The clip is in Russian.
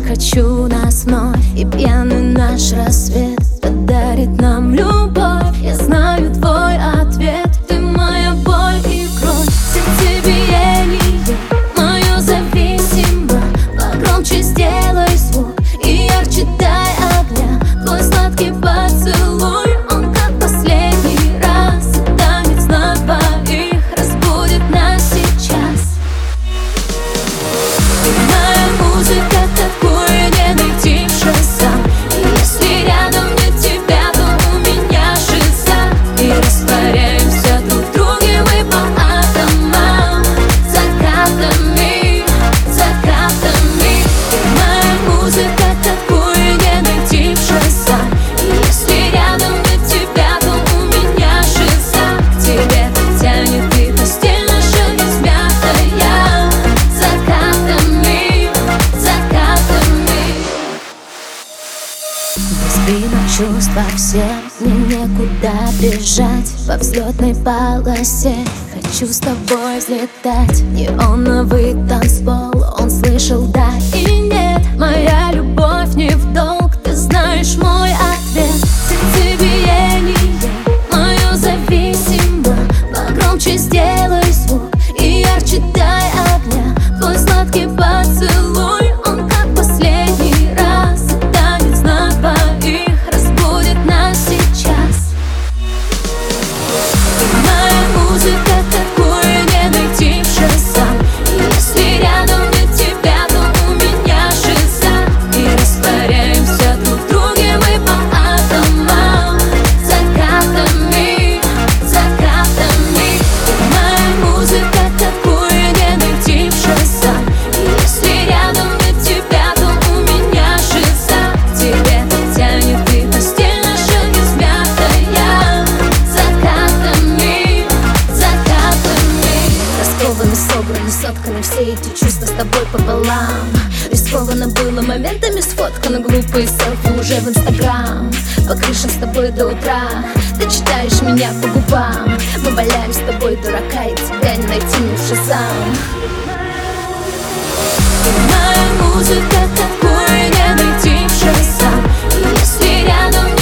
хочу нас вновь, и пьяный наш рассвет подарит нам любовь. Я знаю твой ответ, ты моя боль и кровь. Сердцебиение мое зависимо, погромче сделай звук и ярче дай огня. Твой сладкий поцелуй, он как последний раз, танец на двоих разбудит нас сейчас. Моя музыка, такую не найти в шоссе. Если рядом нет тебя, то у меня шиза. И растворяемся друг в друге мы по атомам, закатами, закатами. Моя музыка, такую не найти в шоссе. Если рядом нет тебя, то у меня шиза. К тебе тянет и постель наша измятая, закатами, закатами. Без вина чувства все, мне некуда бежать. По взлетной полосе хочу с тобой взлетать. Неоновый танцпол, он слышал да и нет. Моя любовь не в долг, ты знаешь мой ответ. Сердцебиение мое зависимо, погромче сделай звук и ярче дай огня. Твой сладкий поцелуй, он как последний раз, танец на двоих разбудит нас сейчас. Моя музыка, такую не найти в шоссе. Если рядом нет тебя, то у меня шиза. И растворяемся друг в друге мы по атомам, закатами, закатами. Моя музыка, такую не найти в шоссе. Если рядом нет тебя, то у меня шиза. К тебе тянет и постель наша измятая, закатами, закатами. Раскованы, собраны, сотканы все эти чувства с тобой пополам. Рискованно было моментами сфоткано, глупые селфи уже в Инстаграм. По крышам с тобой до утра, ты читаешь меня по губам. Мы валяем с тобой дурака, и тебя не найти ни в шазам. Моя музыка, такую не найти в шоссе. Если рядом